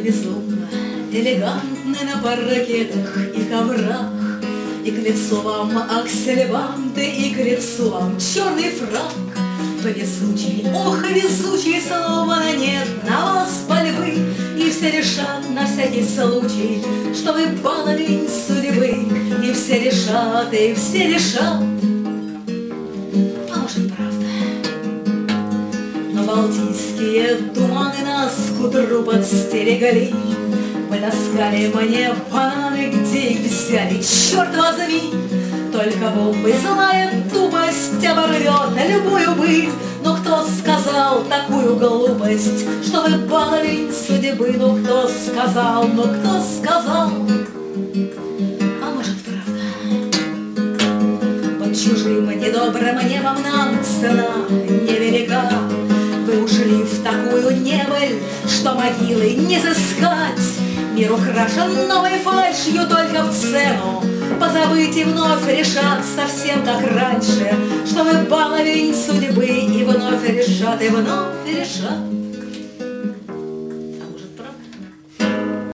безумно элегантны на паркетах и коврах, и к лицу вам аксельбанты, и к лицу вам черный фрак. Вы везучий, ох, везучий, словно нет на вас пальбы, и все решат на всякий случай, что вы баловень судьбы. И все решат, и все решат. А может, правда? Но балтийские туманы нас к утру подстерегали. Вы таскали мне бананы, где их взяли, черт возьми. Только бомбы знает тупость, оборвет любую быль. Но кто сказал такую глупость, что вы баловень судьбы? Ну кто сказал, ну кто сказал? А может, правда? Под чужим недобрым небом нам цена невелика. Вы ушли в такую небыль, что могилы не сыскать. Мир украшен новой фальшью только в цену. Позабыть и вновь решат совсем как раньше, что вы баловень судьбы, и вновь решат, и вновь решат.